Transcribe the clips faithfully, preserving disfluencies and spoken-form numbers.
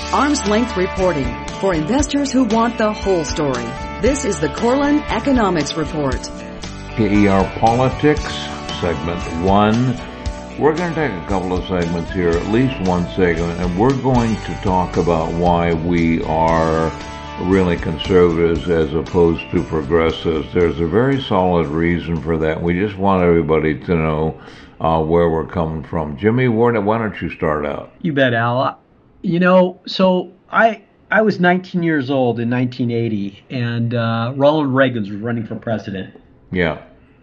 Arm's length reporting for investors who want the whole story. This is the Corlin Economics Report. K E R Politics, segment one. We're going to take a couple of segments here, at least one segment, and we're going to talk about why we are really conservatives as opposed to progressives. There's a very solid reason for that. We just want everybody to know uh, where we're coming from. Jimmy, why don't you start out? You bet, Al. You know, so I I was nineteen years old in nineteen eighty, and uh, Ronald Reagan was running for president. Yeah.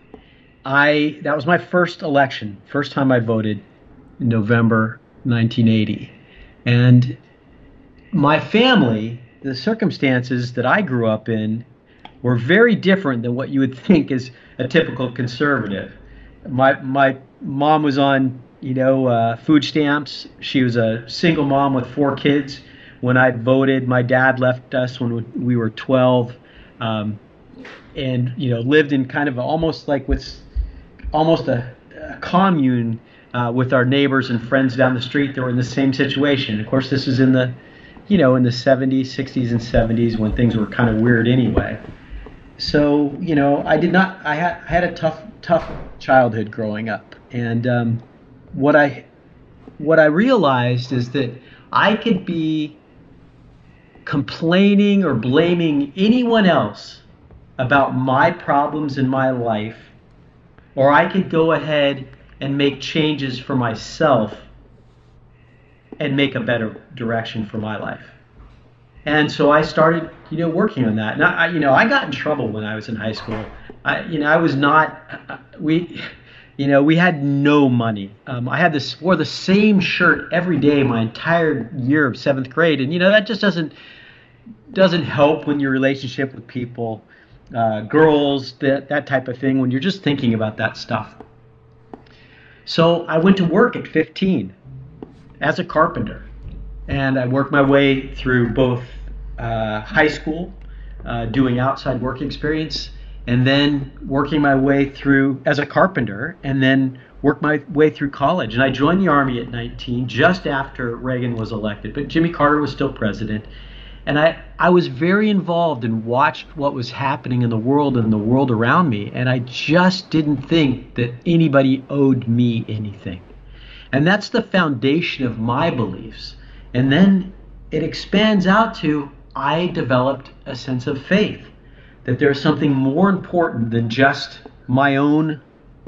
I that was my first election, first time I voted in November nineteen eighty. And my family, the circumstances that I grew up in were very different than what you would think is a typical conservative. My my mom was on, you know, uh, food stamps. She was a single mom with four kids. When I voted, my dad left us when we were twelve, um, and you know, lived in kind of almost like with almost a, a commune uh, with our neighbors and friends down the street that were in the same situation. Of course, this was in the, you know, in the seventies, sixties, and seventies when things were kind of weird anyway. So, you know, I did not. I had I had a tough tough childhood growing up, and um, what I what I realized is that I could be complaining or blaming anyone else about my problems in my life, or I could go ahead and make changes for myself and make a better direction for my life. And so I started, you know, working on that. And I, you know, I got in trouble when I was in high school. I, you know, I was not, we, you know, we had no money. Um, I had this, wore the same shirt every day my entire year of seventh grade. And, you know, that just doesn't, doesn't help when your relationship with people, uh, girls, that, that type of thing, when you're just thinking about that stuff. So I went to work at fifteen as a carpenter. And I worked my way through both uh, high school, uh, doing outside work experience, and then working my way through as a carpenter, and then worked my way through college. And I joined the Army at nineteen, just after Reagan was elected, but Jimmy Carter was still president. And I, I was very involved and watched what was happening in the world and the world around me, and I just didn't think that anybody owed me anything. And that's the foundation of my beliefs. And then it expands out to, I developed a sense of faith that there's something more important than just my own,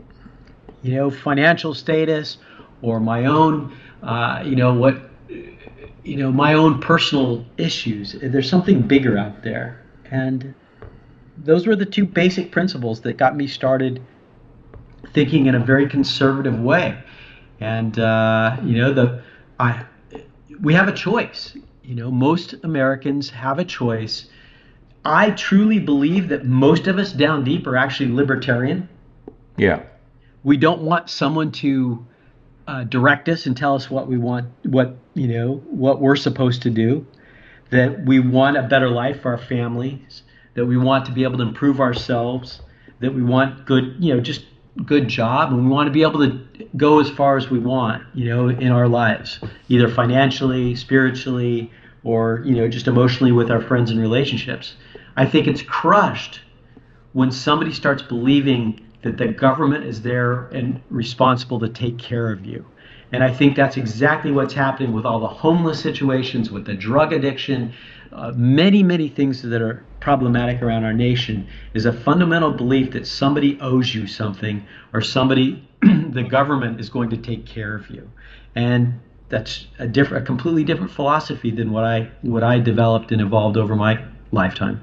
you know, financial status or my own, uh, you know, what, you know, my own personal issues. There's something bigger out there. And those were the two basic principles that got me started thinking in a very conservative way. And, uh, you know, the, I, we have a choice. You know, most Americans have a choice. I truly believe that most of us down deep are actually libertarian. Yeah. We don't want someone to uh, direct us and tell us what we want, what, you know, what we're supposed to do, that we want a better life for our families, that we want to be able to improve ourselves, that we want good, you know, just good job, and we want to be able to go as far as we want, you know, in our lives, either financially, spiritually, or, you know, just emotionally with our friends and relationships. I think it's crushed when somebody starts believing that the government is there and responsible to take care of you. And I think that's exactly what's happening with all the homeless situations, with the drug addiction, uh, many, many things that are problematic around our nation, is a fundamental belief that somebody owes you something, or somebody, the government is going to take care of you. And that's a different, a completely different philosophy than what I, what I developed and evolved over my lifetime.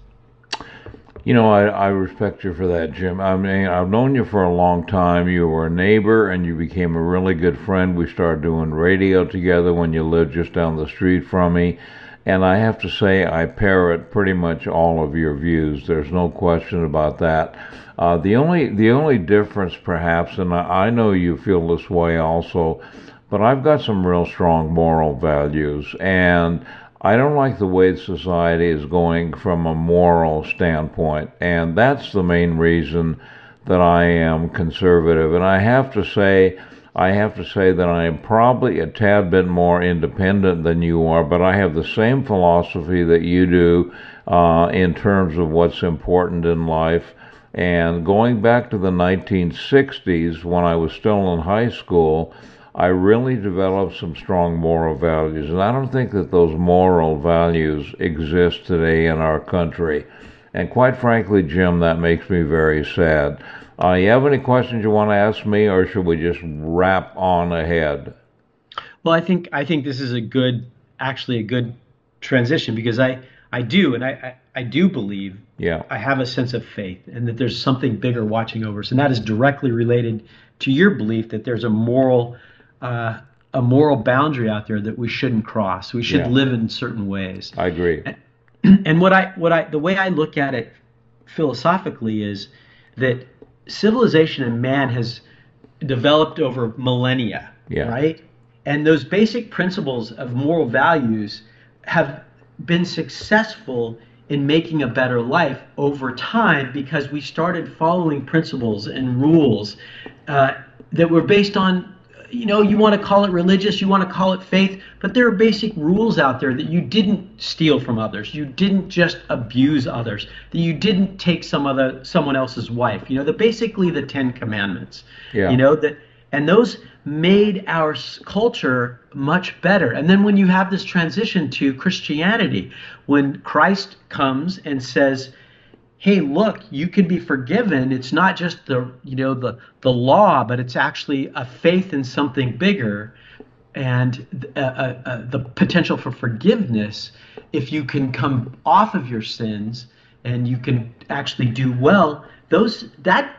You know, I, I respect you for that, Jim. I mean, I've known you for a long time. You were a neighbor, and you became a really good friend. We started doing radio together when you lived just down the street from me. And I have to say, I parrot pretty much all of your views. There's no question about that. Uh, the only the only difference, perhaps, and I, I know you feel this way also, but I've got some real strong moral values, and I don't like the way society is going from a moral standpoint, and that's the main reason that I am conservative. And I have to say, I have to say that I am probably a tad bit more independent than you are, but I have the same philosophy that you do uh, in terms of what's important in life. And going back to the nineteen sixties, when I was still in high school, I really developed some strong moral values. And I don't think that those moral values exist today in our country. And quite frankly, Jim, that makes me very sad. Uh, you have any questions you want to ask me, or should we just wrap on ahead? Well, I think I think this is a good, actually a good transition, because I, I do, and I, I, I do believe, yeah. I have a sense of faith, and that there's something bigger watching over us, and that is directly related to your belief that there's a moral, uh, a moral boundary out there that we shouldn't cross. We should Yeah. live in certain ways. I agree. And, and what I, what I, the way I look at it philosophically is that civilization and man has developed over millennia, Yeah. right? And those basic principles of moral values have been successful in making a better life over time, because we started following principles and rules uh, that were based on, you know, you want to call it religious, you want to call it faith, but there are basic rules out there that you didn't steal from others, you didn't just abuse others, that you didn't take some other someone else's wife. You know, the basically the Ten Commandments. Yeah. You know that, and those made our s- culture much better. And then when you have this transition to Christianity, when Christ comes and says, hey, look, you can be forgiven. It's not just the, you know, the, the law, but it's actually a faith in something bigger, and uh, uh, uh, the potential for forgiveness if you can come off of your sins and you can actually do well. Those that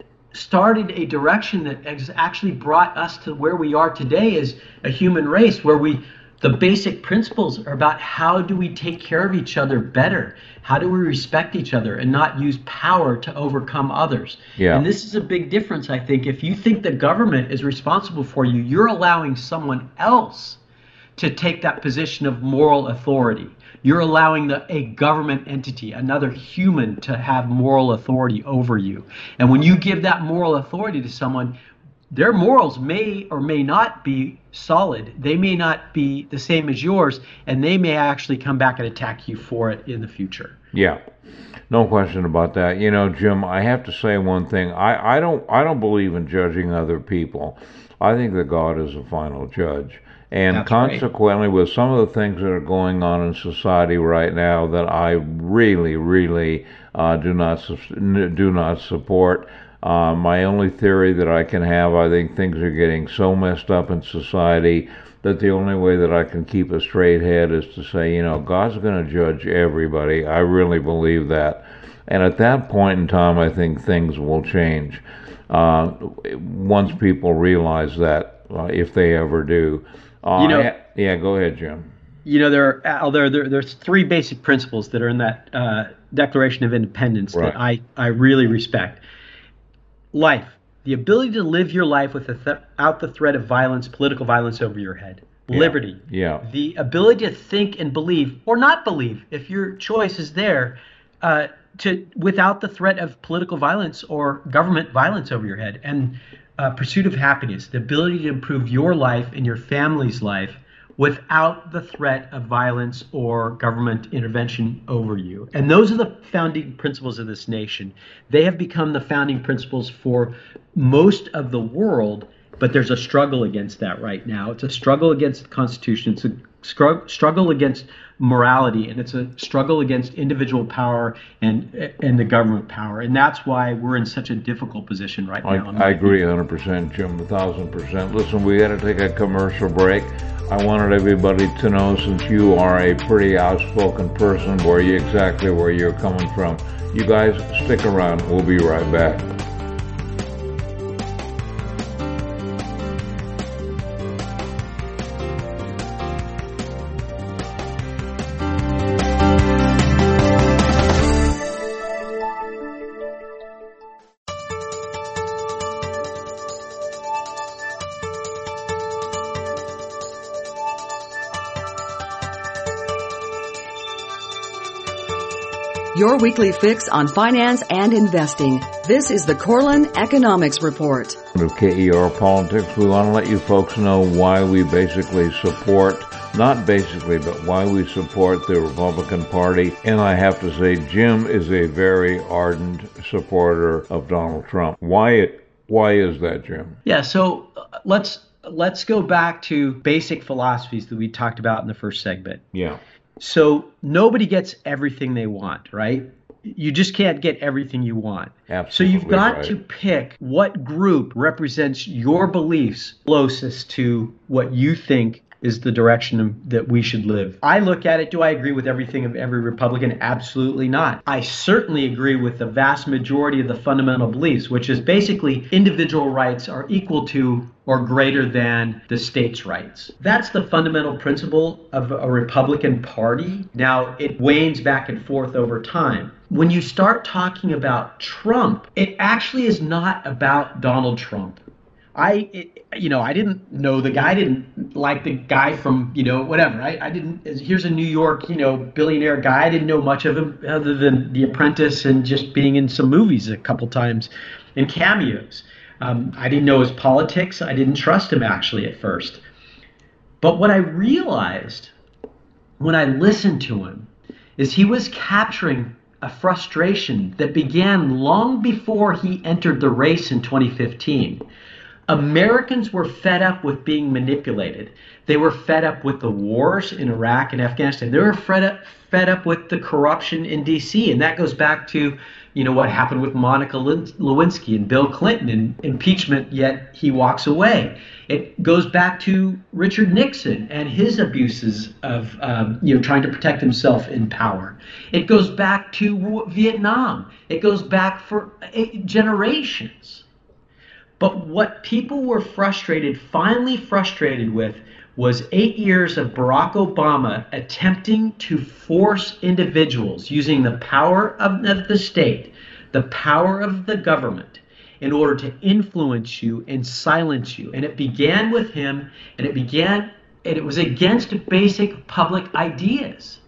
started a direction that has actually brought us to where we are today as a human race, where we the basic principles are about how do we take care of each other better? How do we respect each other and not use power to overcome others? Yeah. And this is a big difference, I think. If you think the government is responsible for you, you're allowing someone else to take that position of moral authority. You're allowing the, a government entity, another human, to have moral authority over you. And when you give that moral authority to someone, their morals may or may not be solid. They may not be the same as yours, and they may actually come back and attack you for it in the future. Yeah, no question about that. You know, Jim, I have to say one thing. I, I don't I don't believe in judging other people. I think that God is the final judge. And That's right. consequently, with some of the things that are going on in society right now that I really, really uh, do not sus- do not support. Uh, my only theory that I can have, I think things are getting so messed up in society that the only way that I can keep a straight head is to say, you know, God's going to judge everybody. I really believe that. And at that point in time, I think things will change. Uh, once people realize that, uh, if they ever do. Uh, You know- I- yeah, go ahead, Jim. You know, there are there, there there's three basic principles that are in that uh, Declaration of Independence Right. that I, I really respect. Life, the ability to live your life without the threat of violence, political violence over your head. Yeah. Liberty, Yeah. the ability to think and believe, or not believe, if your choice is there, uh, to without the threat of political violence or government violence over your head. And uh, pursuit of happiness, the ability to improve your life and your family's life without the threat of violence or government intervention over you. And those are the founding principles of this nation. They have become the founding principles for most of the world, but there's a struggle against that right now. It's a struggle against the Constitution. It's a scrug- struggle against morality, and it's a struggle against individual power and and the government power. And that's why we're in such a difficult position right I, now. I agree one hundred percent, Jim, one thousand percent. Listen, we got to take a commercial break. I wanted everybody to know, since you are a pretty outspoken person, where you exactly where you're coming from. You guys stick around. We'll be right back. your weekly fix on finance and investing. This is the Corlin Economics Report. Of K E R Politics, we want to let you folks know why we basically support, not basically, but why we support the Republican Party. And I have to say, Jim is a very ardent supporter of Donald Trump. Why it, why is that, Jim? Yeah, so uh, let's let's go back to basic philosophies that we talked about in the first segment. Yeah. So nobody gets everything they want, right? You just can't get everything you want. Absolutely. So you've got right. to pick what group represents your beliefs closest to what you think is the direction that we should live. I look at it, do I agree with everything of every Republican? Absolutely not. I certainly agree with the vast majority of the fundamental beliefs, which is basically individual rights are equal to or greater than the state's rights. That's the fundamental principle of a Republican Party. Now, it wanes back and forth over time. When you start talking about Trump, it actually is not about Donald Trump. I, it, you know, I didn't know the guy, I didn't like the guy from, you know, whatever. I, I didn't, here's a New York, you know, billionaire guy. I didn't know much of him other than The Apprentice and just being in some movies a couple times and cameos. Um, I didn't know his politics. I didn't trust him actually at first. But what I realized when I listened to him is he was capturing a frustration that began long before he entered the race in twenty fifteen. Americans were fed up with being manipulated. They were fed up with the wars in Iraq and Afghanistan. They were fed up, fed up with the corruption in D C. And that goes back to, you know, what happened with Monica Lewinsky and Bill Clinton and impeachment, yet he walks away. It goes back to Richard Nixon and his abuses of, um, you know, trying to protect himself in power. It goes back to Vietnam. It goes back for generations. But what people were frustrated, finally frustrated with, was eight years of Barack Obama attempting to force individuals using the power of the state, the power of the government, in order to influence you and silence you. And it began with him, and it began, and it was against basic public ideas.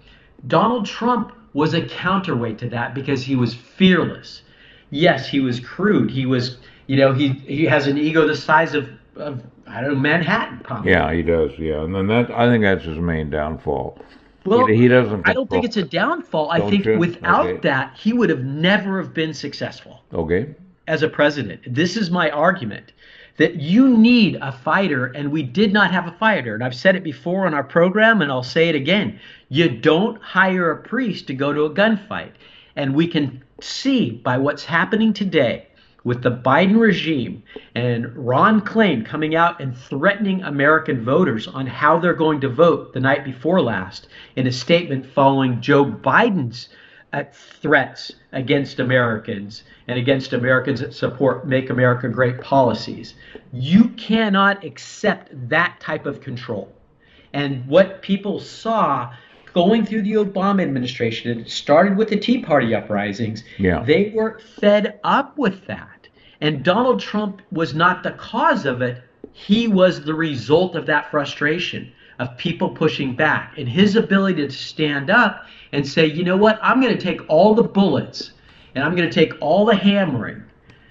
Donald Trump was a counterweight to that because he was fearless. Yes, he was crude. He was, you know, he he has an ego the size of, of I don't know, Manhattan, probably. Yeah, he does. Yeah, and then that I think that's his main downfall. Well, he, he doesn't. I don't think it's a downfall. I Don't think you? without Okay. that, he would have never have been successful Okay. as a president. This is my argument, that you need a fighter, and we did not have a fighter. And I've said it before on our program, and I'll say it again. You don't hire a priest to go to a gunfight. And we can see by what's happening today with the Biden regime and Ron Klain coming out and threatening American voters on how they're going to vote the night before last in a statement following Joe Biden's uh, threats against Americans and against Americans that support Make America Great policies. You cannot accept that type of control. And what people saw going through the Obama administration, it started with the Tea Party uprisings. Yeah. They were fed up with that. And Donald Trump was not the cause of it. He was the result of that frustration of people pushing back. And his ability to stand up and say, you know what, I'm going to take all the bullets and I'm going to take all the hammering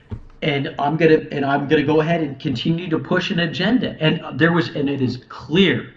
and I'm going to and I'm going to go ahead and continue to push an agenda. And there was, and it is clear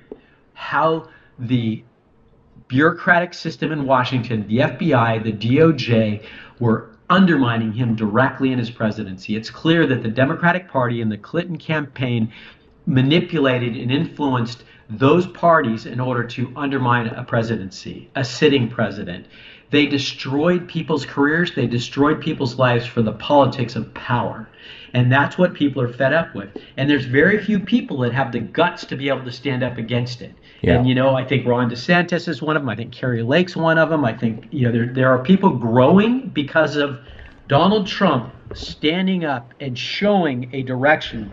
how the bureaucratic system in Washington, the F B I, the D O J, were undermining him directly in his presidency. It's clear that the Democratic Party and the Clinton campaign manipulated and influenced those parties in order to undermine a presidency, a sitting president. They destroyed people's careers. They destroyed people's lives for the politics of power. And that's what people are fed up with. And there's very few people that have the guts to be able to stand up against it. Yeah. And, you know, I think Ron DeSantis is one of them. I think Carrie Lake's one of them. I think, you know, there, there are people growing because of Donald Trump standing up and showing a direction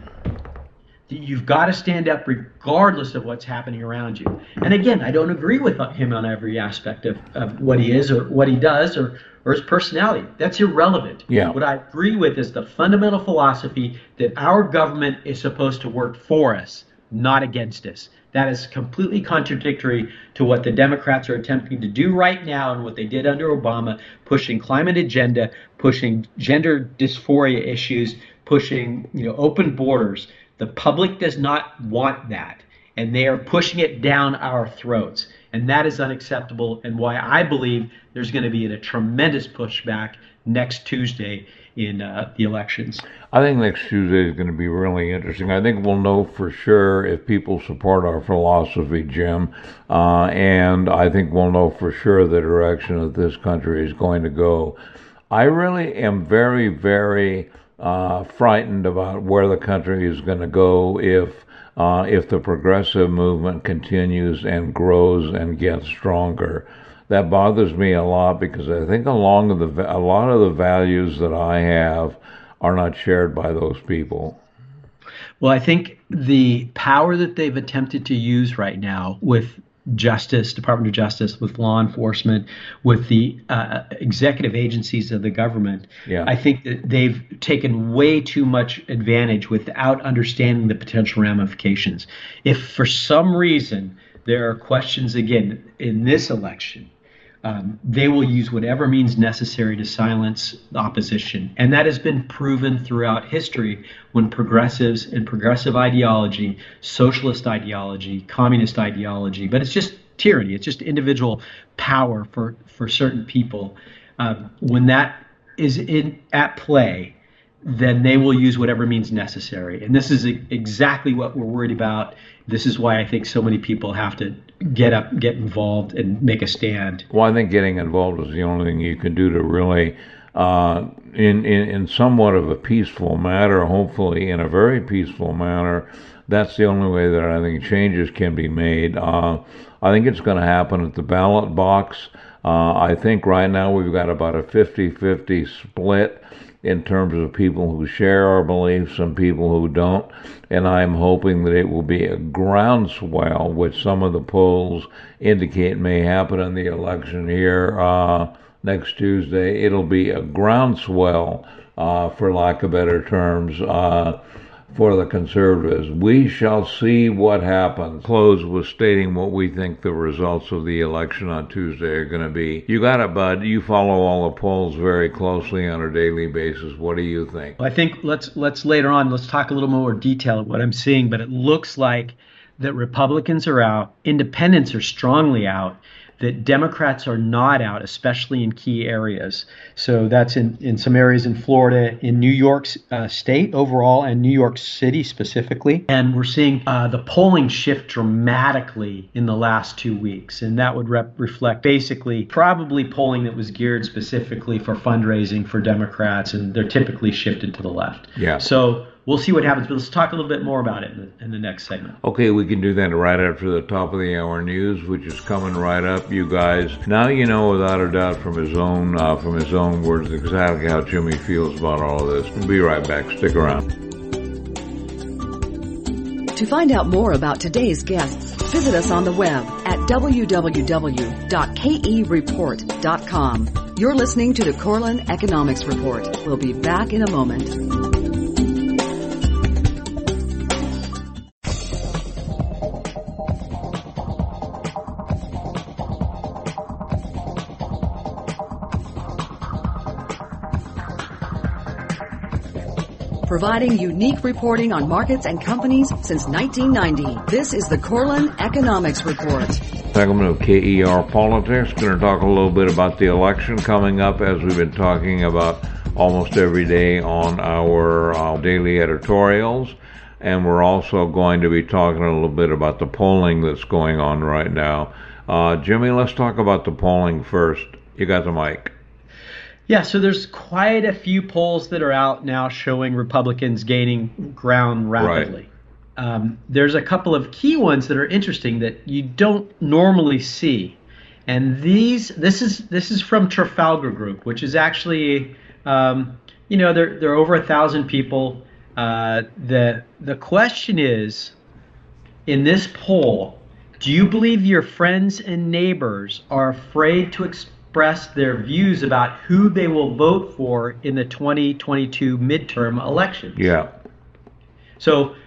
that you've got to stand up regardless of what's happening around you. And again, I don't agree with him on every aspect of, of what he is or what he does or, or his personality. That's irrelevant. Yeah. What I agree with is the fundamental philosophy that our government is supposed to work for us, not against us. That is completely contradictory to what the Democrats are attempting to do right now and what they did under Obama, pushing climate agenda, pushing gender dysphoria issues, pushing, you know, open borders. The public does not want that, and they are pushing it down our throats. And that is unacceptable, and why I believe there's going to be a tremendous pushback next Tuesday in uh, the elections. I think next Tuesday is going to be really interesting. I think we'll know for sure if people support our philosophy, Jim, uh, and I think we'll know for sure the direction that this country is going to go. I really am very, very uh, frightened about where the country is going to go if uh, if the progressive movement continues and grows and gets stronger. That bothers me a lot because I think along of the a lot of the values that I have are not shared by those people. Well, I think the power that they've attempted to use right now with Justice, Department of Justice, with law enforcement, with the uh, executive agencies of the government, yeah. I think that they've taken way too much advantage without understanding the potential ramifications. If for some reason there are questions again in this election, Um, they will use whatever means necessary to silence the opposition. And that has been proven throughout history when progressives and progressive ideology, socialist ideology, communist ideology, but it's just tyranny. It's just individual power for, for certain people. Um, when that is in at play, then they will use whatever means necessary. And this is exactly what we're worried about. This is why I think so many people have to get up, get involved, and make a stand. Well, I think getting involved is the only thing you can do to really, uh, in, in, in somewhat of a peaceful manner, hopefully in a very peaceful manner, that's the only way that I think changes can be made. Uh, I think it's going to happen at the ballot box. Uh, I think right now we've got about a fifty-fifty split in terms of people who share our beliefs and people who don't. And I'm hoping that it will be a groundswell, which some of the polls indicate may happen in the election here uh, next Tuesday. It'll be a groundswell, uh, for lack of better terms, uh, for the conservatives. We shall see what happens. Close with stating what we think the results of the election on Tuesday are going to be. You got it, bud. You follow all the polls very closely on a daily basis. What do you think? Well, I think let's let's later on, let's talk a little more detail of what I'm seeing, but it looks like that Republicans are out, independents are strongly out, that Democrats are not out, especially in key areas. So that's in, in some areas in Florida, in New York uh, State overall, and New York City specifically. And we're seeing uh, the polling shift dramatically in the last two weeks. And that would rep- reflect basically probably polling that was geared specifically for fundraising for Democrats, and they're typically shifted to the left. Yeah. So we'll see what happens, but let's talk a little bit more about it in the, in the next segment. Okay, we can do that right after the top of the hour news, which is coming right up, you guys. Now you know without a doubt from his own uh, from his own words exactly how Jimmy feels about all of this. We'll be right back. Stick around. To find out more about today's guests, visit us on the web at w w w dot k e report dot com. You're listening to the Korelin Economics Report. We'll be back in a moment. Providing unique reporting on markets and companies since nineteen ninety. This is the Korelin Economics Report. Segment of K E R Politics. Going to talk a little bit about the election coming up, as we've been talking about almost every day on our uh, daily editorials. And we're also going to be talking a little bit about the polling that's going on right now. Uh, Jimmy, let's talk about the polling first. You got the mic. Yeah, so there's quite a few polls that are out now showing Republicans gaining ground rapidly. Right. Um, there's a couple of key ones that are interesting that you don't normally see, and these this is this is from Trafalgar Group, which is actually um, you know they're they're over a thousand people. Uh, the the question is, in this poll, do you believe your friends and neighbors are afraid to express express their views about who they will vote for in the twenty twenty-two midterm elections? Yeah. So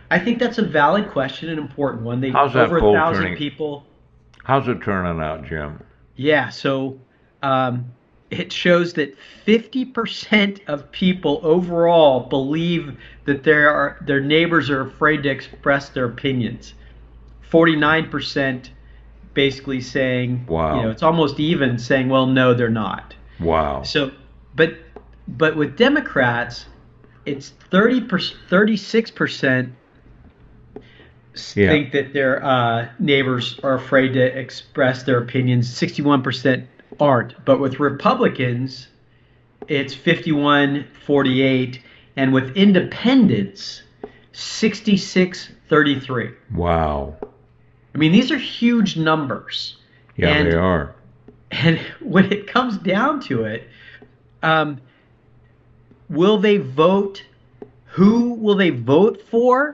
I think that's a valid question, an important one. They How's that over a poll thousand turning? people. How's it turning out, Jim? Yeah, so um, it shows that fifty percent of people overall believe that there are their neighbors are afraid to express their opinions. forty-nine percent basically saying, Wow. you know, it's almost even saying, well, no, they're not. Wow. So, but but with Democrats, it's thirty percent, thirty-six percent Yeah. think that their uh, neighbors are afraid to express their opinions. sixty-one percent aren't. But with Republicans, it's fifty-one forty-eight, and with independents, sixty-six thirty-three. Wow. I mean, these are huge numbers. Yeah, and, they are. And when it comes down to it, um, will they vote? Who will they vote for?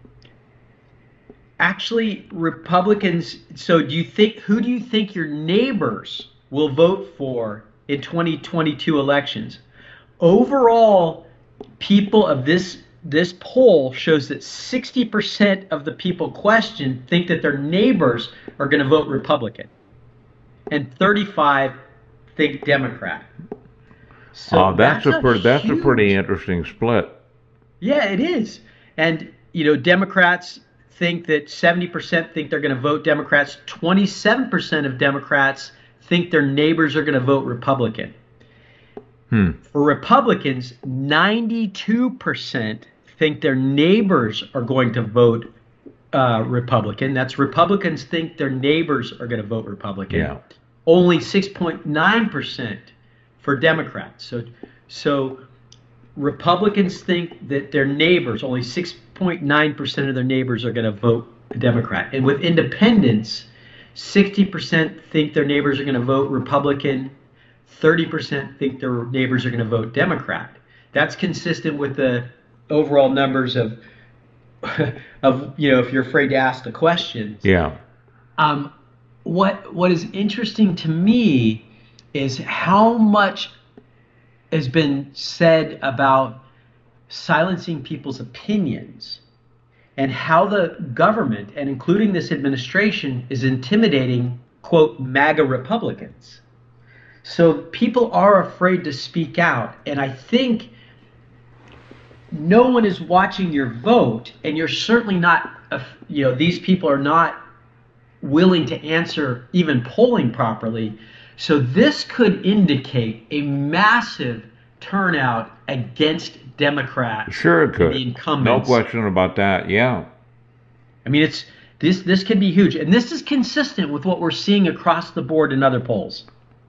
Actually, Republicans. So, do you think who do you think your neighbors will vote for in twenty twenty-two elections? Overall, people of this this poll shows that sixty percent of the people questioned think that their neighbors are going to vote Republican, and thirty-five think Democrat. So Oh, that's, that's a per, that's a huge- pretty interesting split. Yeah, it is. And, you know, Democrats think that seventy percent think they're going to vote Democrats. twenty-seven percent of Democrats think their neighbors are going to vote Republican. Hmm. For Republicans, ninety-two percent think their neighbors are going to vote uh, Republican. That's Republicans think their neighbors are going to vote Republican. Yeah. Only six point nine percent for Democrats. So, so Republicans think that their neighbors, only six point nine percent of their neighbors are going to vote Democrat. And with independents, sixty percent think their neighbors are going to vote Republican, thirty percent think their neighbors are going to vote Democrat. That's consistent with the overall numbers of, of you know, if you're afraid to ask the questions. Yeah. Um, what what is interesting to me is how much has been said about silencing people's opinions and how the government, and including this administration, is intimidating, quote, MAGA Republicans. So people are afraid to speak out. And I think no one is watching your vote, and you're certainly not, you know, these people are not willing to answer even polling properly. So this could indicate a massive turnout against Democrats. Sure it could. The No incumbents. question about that. Yeah. I mean, it's this this could be huge, and this is consistent with what we're seeing across the board in other polls.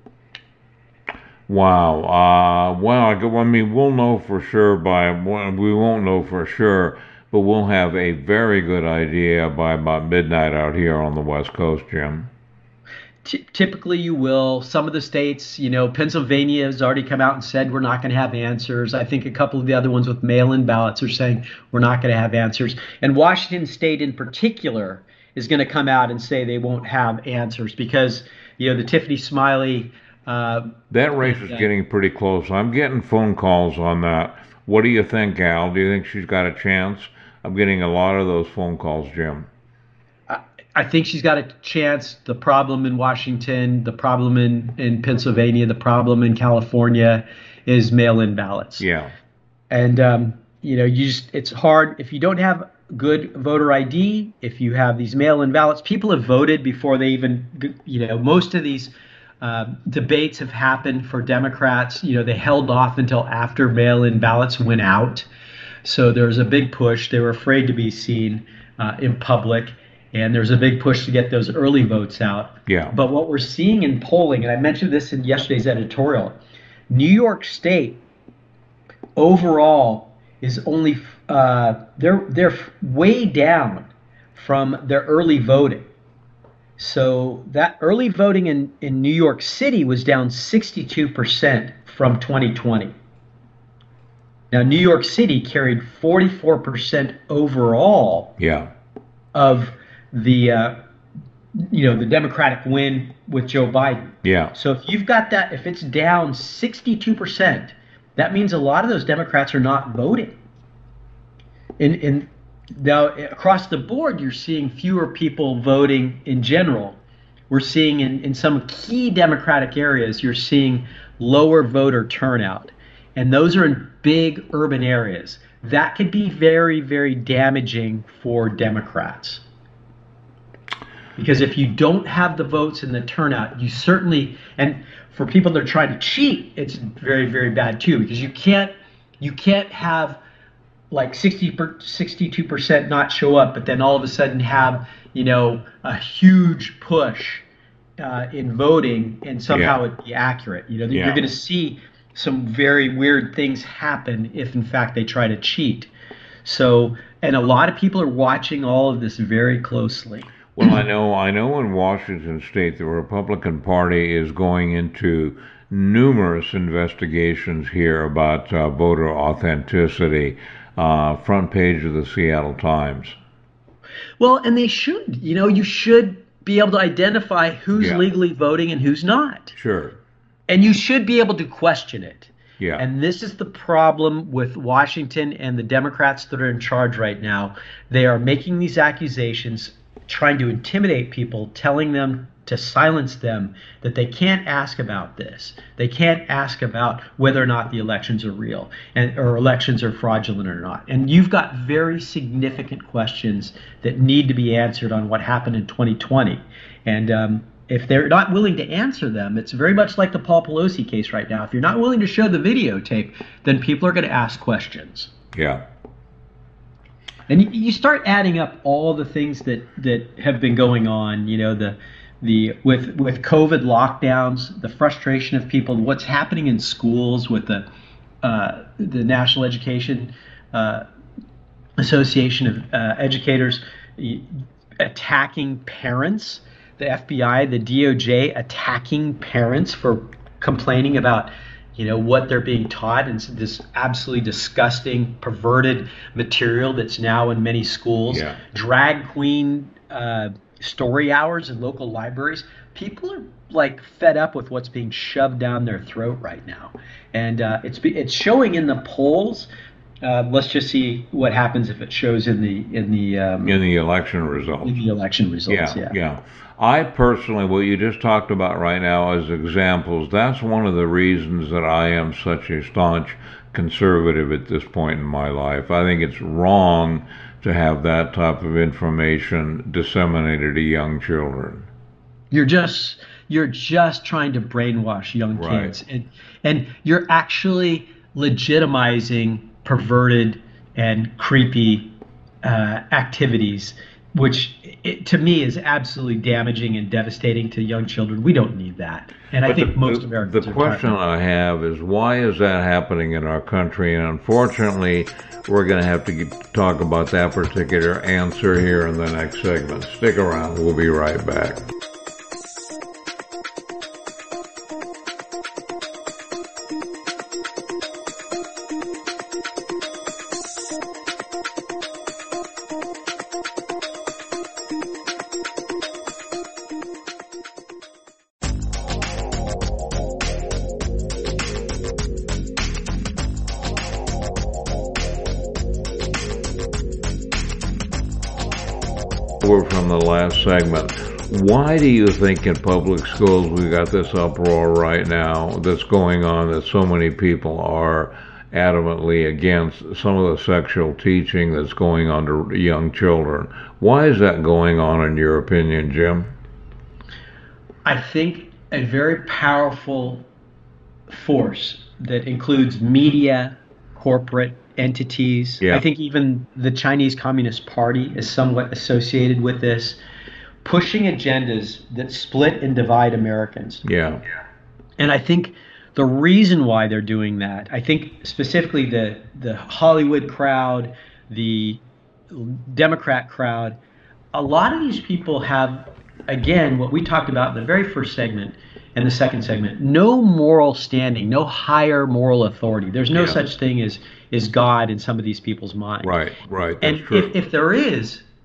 Wow. Uh, well, I go- I mean, we'll know for sure by, well, we won't know for sure, but we'll have a very good idea by about midnight out here on the West Coast, Jim. T- typically, you will. Some of the states, you know, Pennsylvania has already come out and said we're not going to have answers. I think a couple of the other ones with mail-in ballots are saying we're not going to have answers. And Washington State in particular is going to come out and say they won't have answers because, you know, the Tiffany Smiley. Uh, That race is Yeah. getting pretty close. I'm getting phone calls on that. What do you think, Al? Do you think she's got a chance? I'm getting a lot of those phone calls, Jim. I think she's got a chance. The problem in Washington, the problem in, in Pennsylvania, the problem in California is mail-in ballots. Yeah. And, um, you know, you just, it's hard if you don't have good voter I D, if you have these mail-in ballots. People have voted before they even, you know, most of these uh, debates have happened for Democrats. You know, they held off until after mail-in ballots went out. So there was a big push. They were afraid to be seen uh, in public. And there's a big push to get those early votes out. Yeah. But what we're seeing in polling, and I mentioned this in yesterday's editorial, New York State overall is only uh, they're they're way down from their early voting. So that early voting in, in New York City was down sixty-two percent from twenty twenty. Now, New York City carried forty-four percent overall Yeah. of the uh, you know the Democratic win with Joe Biden. Yeah. So if you've got that, if it's down sixty-two percent, that means a lot of those Democrats are not voting. And and Now, across the board, you're seeing fewer people voting in general. We're seeing in, in some key Democratic areas, you're seeing lower voter turnout. And those are in big urban areas. That could be very, very damaging for Democrats. Because if you don't have the votes and the turnout, you certainly, and for people that are trying to cheat, it's very, very bad too, because you can't, you can't have like sixty, sixty-two percent not show up, but then all of a sudden have, you know, a huge push uh, in voting and somehow Yeah. it be accurate. You know, Yeah. you're going to see some very weird things happen if in fact they try to cheat. So, and a lot of people are watching all of this very closely. Well, I know, I know in Washington State, the Republican Party is going into numerous investigations here about uh, voter authenticity. Uh, front page of the Seattle Times. Well, and they should. You know, you should be able to identify who's Yeah. legally voting and who's not. Sure. And you should be able to question it. Yeah. And this is the problem with Washington and the Democrats that are in charge right now. They are making these accusations, trying to intimidate people, telling them to silence them, that they can't ask about this. They can't ask about whether or not the elections are real and or elections are fraudulent or not. And you've got very significant questions that need to be answered on what happened in twenty twenty. And um, if they're not willing to answer them, it's very much like the Paul Pelosi case right now. If you're not willing to show the videotape, then people are going to ask questions. Yeah. And you, you start adding up all the things that, that have been going on, you know, the the with with COVID lockdowns, the frustration of people, what's happening in schools with the uh, the National Education uh, Association of uh, Educators attacking parents, the F B I, the D O J attacking parents for complaining about, you know, what they're being taught, and this absolutely disgusting, perverted material that's now in many schools. Yeah. Drag queen uh, story hours in local libraries. People are like fed up with what's being shoved down their throat right now, and uh, it's it's showing in the polls. Uh, let's just see what happens if it shows in the in the um, In the election results. in the election results. Yeah, yeah. I personally, what you just talked about right now as examples, that's one of the reasons that I am such a staunch conservative at this point in my life. I think it's wrong to have that type of information disseminated to young children. You're just you're just trying to brainwash young Right. kids, and and you're actually legitimizing perverted and creepy uh, activities, which it, to me is absolutely damaging and devastating to young children. We don't need that, and I But think the, most the, Americans the are question tired. I have is, why is that happening in our country? And unfortunately, we're going to have to get, talk about that particular answer here in the next segment. Stick around. We'll be right back. Over from the last segment. Why do you think in public schools we got this uproar right now that's going on, that so many people are adamantly against some of the sexual teaching that's going on to young children? Why is that going on, in your opinion, Jim? I think a very powerful force that includes media, corporate entities. Yeah. I think even the Chinese Communist Party is somewhat associated with this, pushing agendas that split and divide Americans. Yeah. And I think the reason why they're doing that, I think specifically the the Hollywood crowd, the Democrat crowd, a lot of these people have, again, what we talked about in the very first segment and the second segment, no moral standing, no higher moral authority. There's no Yeah. such thing as, as God in some of these people's minds. Right, right. That's And true. if, if there is,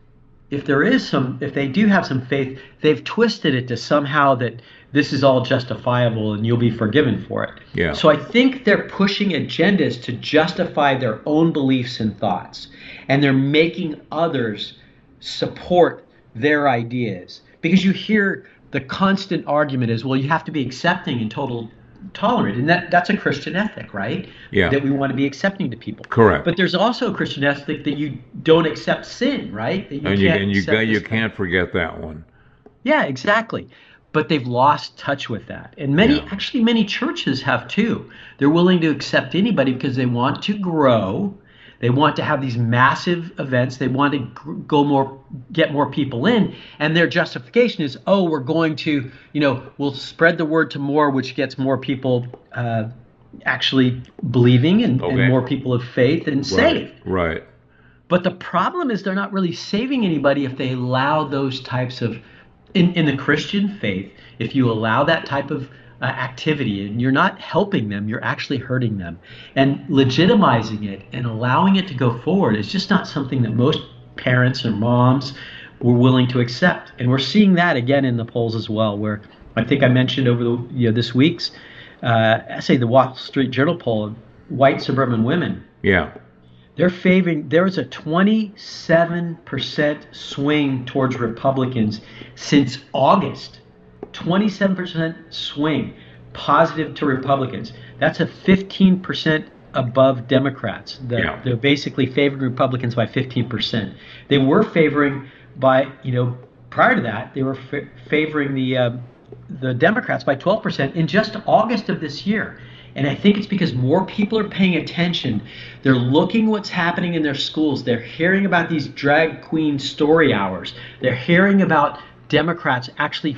if there is some, if they do have some faith, they've twisted it to somehow that this is all justifiable and you'll be forgiven for it. Yeah. So I think they're pushing agendas to justify their own beliefs and thoughts, and they're making others support their ideas. Because you hear the constant argument is, well, you have to be accepting and total tolerant, and that that's a Christian ethic, right? Yeah. That we want to be accepting to people. Correct. But there's also a Christian ethic that you don't accept sin, right? That you and you can't and you accept got, you this- can't forget that one. Yeah, exactly. But they've lost touch with that, and many Yeah. actually many churches have too. They're willing to accept anybody because they want to grow. They want to have these massive events. They want to gr- go more, get more people in, and their justification is, oh, we're going to, you know, we'll spread the word to more, which gets more people uh, actually believing and, Okay. and more people of faith and saved. Right. Right. But the problem is they're not really saving anybody if they allow those types of, in, in the Christian faith, if you allow that type of uh, activity, and you're not helping them, you're actually hurting them. And legitimizing it and allowing it to go forward is just not something that most parents or moms were willing to accept. And we're seeing that again in the polls as well, where I think I mentioned over the, you know, this week's uh, essay, the Wall Street Journal poll of white suburban women. Yeah. They're favoring, there was a twenty-seven percent swing towards Republicans since August. twenty-seven percent swing positive to Republicans. That's a fifteen percent above Democrats. The, Yeah. They're basically favoring Republicans by fifteen percent. They were favoring by, you know, prior to that, they were fa- favoring the uh, the Democrats by twelve percent in just August of this year. And I think it's because more people are paying attention. They're looking what's happening in their schools. They're hearing about these drag queen story hours. They're hearing about Democrats actually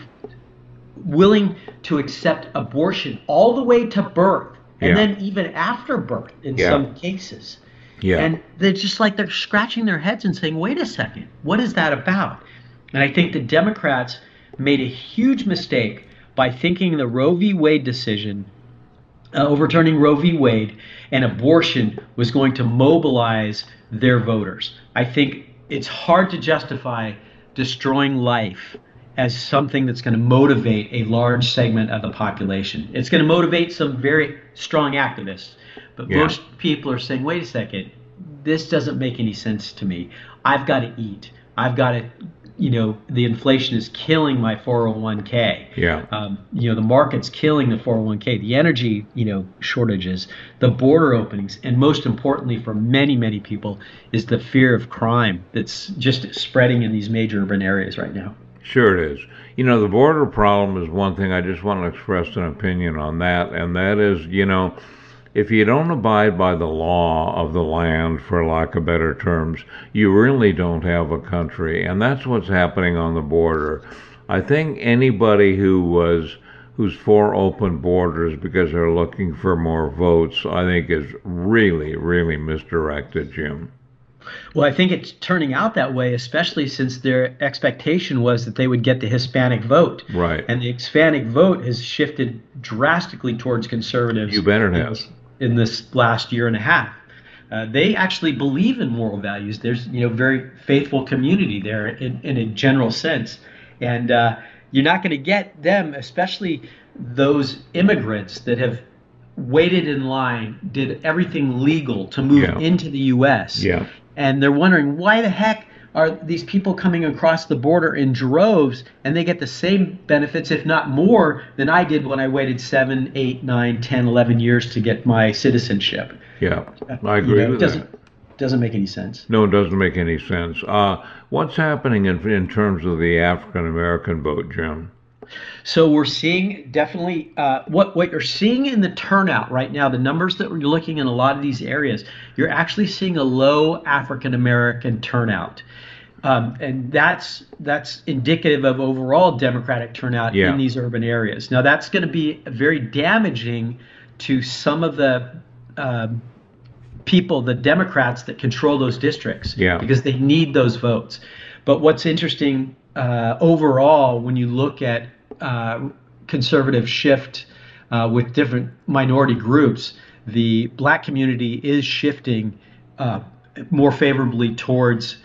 willing to accept abortion all the way to birth, and Yeah. then even after birth in Yeah. some cases. Yeah. And they're just like, they're scratching their heads and saying, wait a second, what is that about? And I think the Democrats made a huge mistake by thinking the Roe v. Wade decision, uh, overturning Roe v. Wade, and abortion was going to mobilize their voters. I think it's hard to justify destroying life as something that's going to motivate a large segment of the population. It's going to motivate some very strong activists, but Yeah. most people are saying, wait a second, this doesn't make any sense to me. I've got to eat. I've got to, you know, the inflation is killing my four oh one k. Yeah. Um, you know, the market's killing the four oh one k, the energy, you know, shortages, the border openings, and most importantly for many, many people is the fear of crime that's just spreading in these major urban areas right now. Sure it is. You know, the border problem is one thing. I just want to express an opinion on that, and that is, you know, if you don't abide by the law of the land, for lack of better terms, you really don't have a country, and that's what's happening on the border. I think anybody who was who's for open borders because they're looking for more votes, I think is really, really misdirected, Jim. Well, I think it's turning out that way, especially since their expectation was that they would get the Hispanic vote. Right. And the Hispanic vote has shifted drastically towards conservatives. You bet it in has. this- in this last year and a half. Uh, they actually believe in moral values. There's, you know, very faithful community there in, in a general sense. And uh, you're not going to get them, especially those immigrants that have waited in line, did everything legal to move Yeah. into the U S. Yeah. And they're wondering, why the heck are these people coming across the border in droves, and they get the same benefits, if not more, than I did when I waited seven, eight, nine, ten, eleven years to get my citizenship. Yeah, I agree You know, it with doesn't, that. doesn't make any sense. No, it doesn't make any sense. Uh, what's happening in, in terms of the African American vote, Jim? So we're seeing definitely uh, what what you're seeing in the turnout right now, the numbers that we're looking in a lot of these areas, you're actually seeing a low African American turnout. Um, and that's that's indicative of overall Democratic turnout Yeah. in these urban areas. Now that's going to be very damaging to some of the um, people, the Democrats that control those districts, Yeah. because they need those votes. But what's interesting uh, overall, when you look at uh, conservative shift uh, with different minority groups, the black community is shifting uh, more favorably towards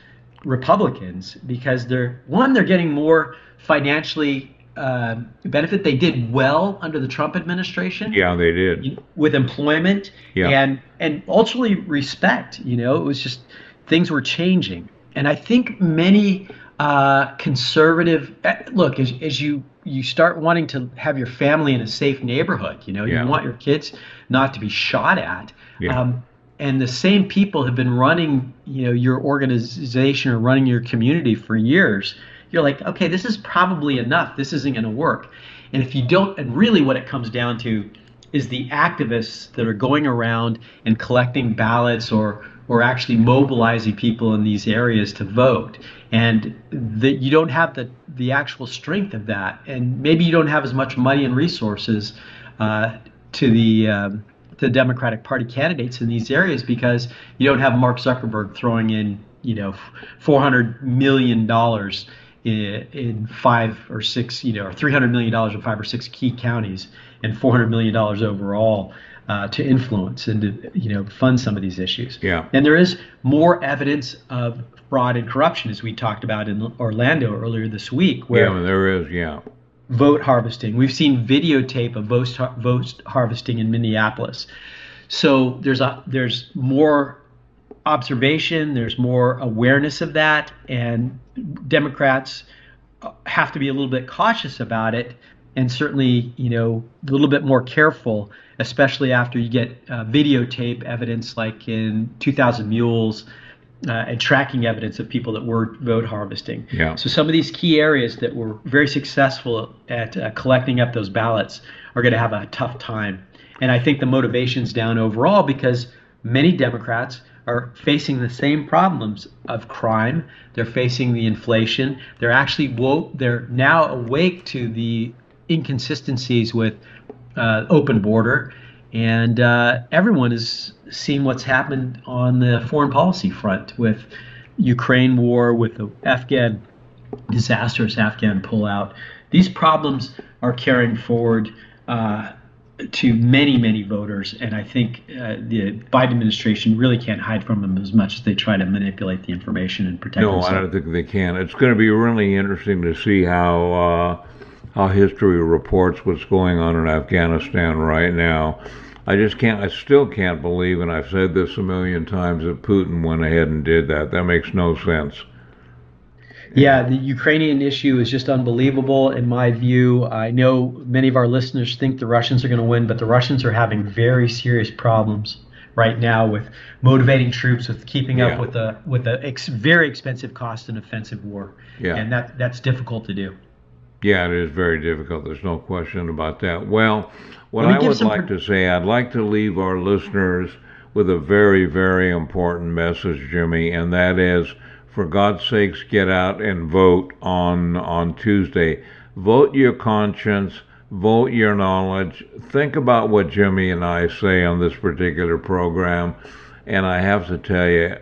Republicans because they're, one, they're getting more financially uh, benefit. They did well under the Trump administration. Yeah, they did. With employment yeah. and, and ultimately respect. You know, it was just things were changing. And I think many uh, conservative, look, as, as you, you start wanting to have your family in a safe neighborhood, you know, yeah. you want your kids not to be shot at. Yeah. Um, and the same people have been running, you know, your organization or running your community for years. You're like, okay, this is probably enough. This isn't going to work. And if you don't, and really what it comes down to is the activists that are going around and collecting ballots or or actually mobilizing people in these areas to vote. And that you don't have the, the actual strength of that. And maybe you don't have as much money and resources uh, to the um, to Democratic Party candidates in these areas because you don't have Mark Zuckerberg throwing in, you know, four hundred million dollars in, in five or six, you know, or three hundred million dollars in five or six key counties and four hundred million dollars overall uh, to influence and to, you know, fund some of these issues. Yeah. And there is more evidence of fraud and corruption, as we talked about in Orlando earlier this week. Where yeah, there is, yeah. Vote harvesting. We've seen videotape of vote, vote harvesting in Minneapolis. So there's a there's more observation, there's more awareness of that, and Democrats have to be a little bit cautious about it, and certainly, you know, a little bit more careful, especially after you get uh, videotape evidence like in two thousand Mules. Uh, and tracking evidence of people that were vote harvesting. Yeah. So some of these key areas that were very successful at uh, collecting up those ballots are going to have a tough time. And I think the motivation's down overall because many Democrats are facing the same problems of crime. They're facing the inflation. They're actually woke. They're now awake to the inconsistencies with uh, open border. And uh, everyone is seeing what's happened on the foreign policy front with Ukraine war, with the Afghan disastrous Afghan pullout. These problems are carrying forward uh, to many, many voters. And I think uh, the Biden administration really can't hide from them as much as they try to manipulate the information and protect no, themselves. No, I don't think they can. It's going to be really interesting to see how uh, how history reports what's going on in Afghanistan right now. I just can't, I still can't believe, and I've said this a million times, that Putin went ahead and did that. That makes no sense. Yeah, the Ukrainian issue is just unbelievable in my view. I know many of our listeners think the Russians are going to win, but the Russians are having very serious problems right now with motivating troops, with keeping yeah. up with the with the ex- very expensive cost and offensive war. Yeah. And that that's difficult to do. Yeah, it is very difficult. There's no question about that. Well, what I would like to say, I'd like to leave our listeners with a very, very important message, Jimmy, and that is, for God's sakes, get out and vote on on Tuesday. Vote your conscience, vote your knowledge. Think about what Jimmy and I say on this particular program, and I have to tell you,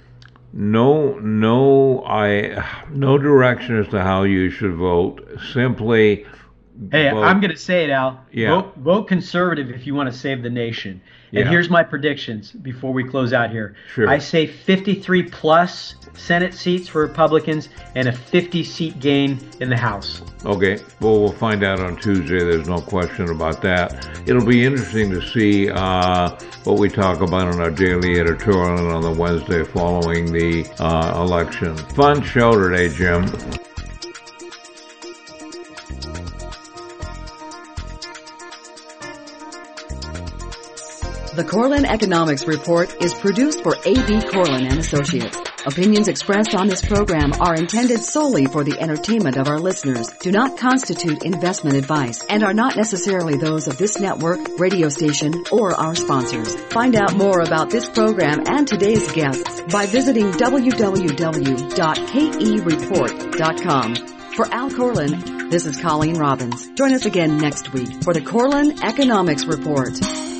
no, no, I, no direction as to how you should vote. Simply. Hey, vote. I'm going to say it, Al. Yeah. Vote, vote conservative if you want to save the nation. And Yeah. here's my predictions before we close out here. Sure. I say fifty-three plus Senate seats for Republicans and a fifty seat gain in the House. Okay, well, we'll find out on Tuesday. There's no question about that. It'll be interesting to see uh, what we talk about in our daily editorial and on the Wednesday following the uh, election. Fun show today, Jim. The Corlin Economics Report is produced for A B. Corlin and Associates. Opinions expressed on this program are intended solely for the entertainment of our listeners, do not constitute investment advice, and are not necessarily those of this network, radio station, or our sponsors. Find out more about this program and today's guests by visiting w w w dot k e report dot com. For Al Corlin, this is Colleen Robbins. Join us again next week for the Corlin Economics Report.